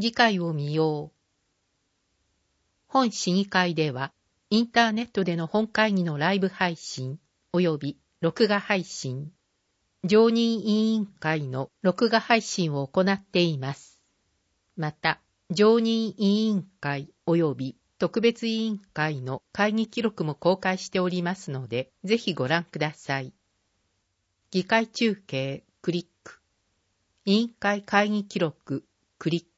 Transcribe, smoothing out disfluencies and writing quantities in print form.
議会を見よう。本市議会では、インターネットでの本会議のライブ配信及び録画配信、常任委員会の録画配信を行っています。また、常任委員会及び特別委員会の会議記録も公開しておりますので、ぜひご覧ください。議会中継、クリック。委員会会議記録、クリック。